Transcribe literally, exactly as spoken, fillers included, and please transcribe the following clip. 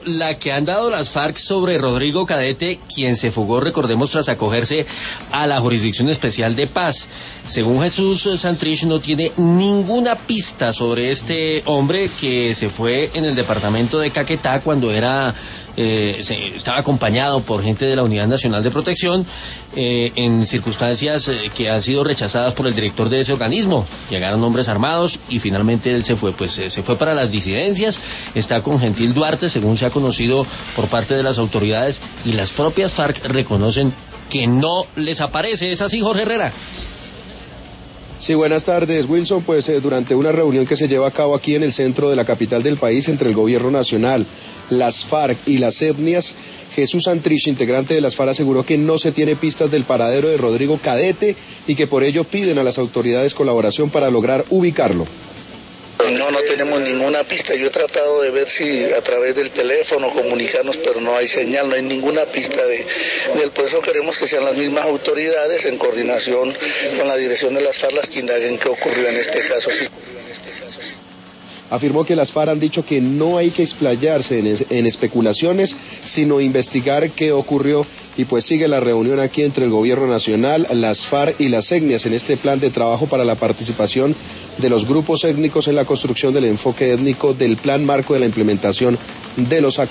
la que han dado las FARC sobre Rodrigo Cadete, quien se fugó, recordemos, tras acogerse a la Jurisdicción Especial de Paz. Según Jesús Santrich, no tiene ninguna pista sobre este hombre que se fue en el departamento de Caquetá cuando era... Eh, se, estaba acompañado por gente de la Unidad Nacional de Protección eh, en circunstancias eh, que han sido rechazadas por el director de ese organismo. Llegaron hombres armados y finalmente él se fue, pues eh, se fue para las disidencias. Está con Gentil Duarte, según se ha conocido por parte de las autoridades, y las propias FARC reconocen que no les aparece. ¿Es así, Jorge Herrera? Sí, buenas tardes, Wilson. Pues eh, durante una reunión que se lleva a cabo aquí en el centro de la capital del país entre el gobierno nacional, las FARC y las etnias, Jesús Santrich, integrante de las FARC, aseguró que no se tiene pistas del paradero de Rodrigo Cadete y que por ello piden a las autoridades colaboración para lograr ubicarlo. No, no tenemos ninguna pista. Yo he tratado de ver si a través del teléfono comunicarnos, pero no hay señal, no hay ninguna pista de, de él. Por eso queremos que sean las mismas autoridades, en coordinación con la dirección de las FARC, las que indaguen qué ocurrió en este caso. Sí. Afirmó que las FARC han dicho que no hay que explayarse en, es, en especulaciones, sino investigar qué ocurrió, y pues sigue la reunión aquí entre el gobierno nacional, las FARC y las etnias en este plan de trabajo para la participación de los grupos étnicos en la construcción del enfoque étnico del plan marco de la implementación de los acuerdos.